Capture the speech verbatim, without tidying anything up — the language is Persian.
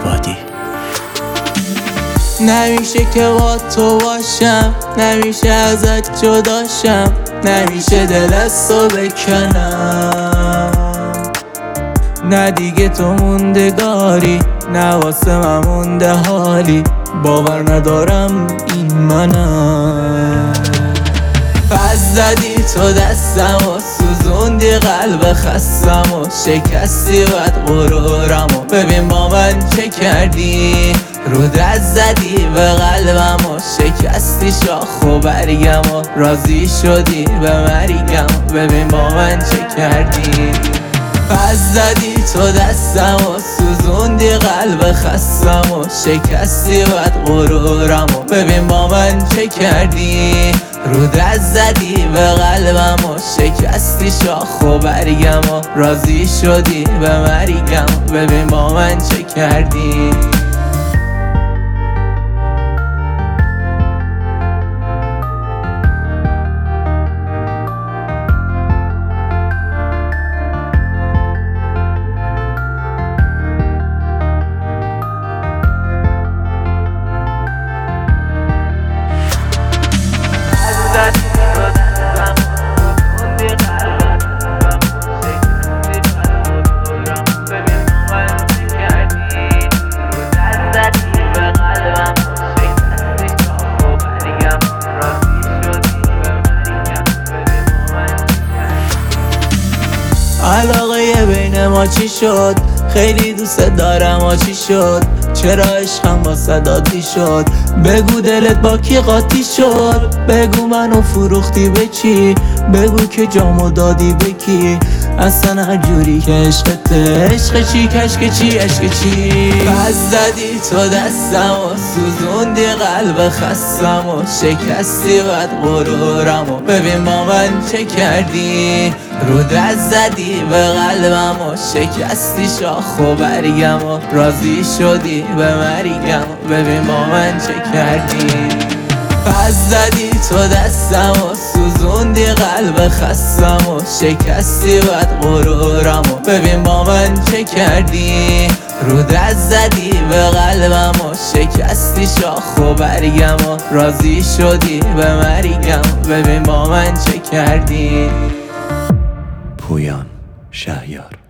عبادی. نمیشه که با تو باشم، نمیشه ازت جداشم، نمیشه دل از تو بکنم. نه دیگه تو موندگاری، نه واسه من مونده حالی، باور ندارم این منم. پس زدی تو دستم و سوزوندی قلب خستم و شکستی بد غرورم و ببین با من چه کردی. رو دست زدی به قلبم و شکستی شاخ و برگم و راضی شدی به مرگم و ببین با من چه کردی. پس زدی تو دستم و سوزوندی قلب خستم و شکستی بد غرورم و ببین با من چه کردی. رو دست زدی به قلبم و شکستی شاخ و برگم و راضی شدی به مرگم و ببین با من چه کردی. علاقه بین ما چی شد؟ خیلی دوست دارم و چی شد؟ چرا عشقم با صداتی شد؟ بگو دلت با کی قاطی شد؟ بگو منو فروختی به چی؟ بگو که جامو دادی به کی؟ اصلا هر جوری که عشقته، عشق چی کشک چی عشق چی. پس زدی تو دستم و سوزوندی قلب خستم و شکستی بد غرورم و ببین با من چه کردی. رو دست زدی به قلبم و شکستی شاخ و برگم و راضی شدی به مرگم و ببین با من چه کردی. پس زدی تو دستم و سوزوندی قلب خستم و شکستی بد غرورم و ببین با من چه کردی. رو دست زدی به قلبم و شکستی شاخ و برگم و راضی شدی به مرگم و ببین با من چه کردی. پویان شهریار.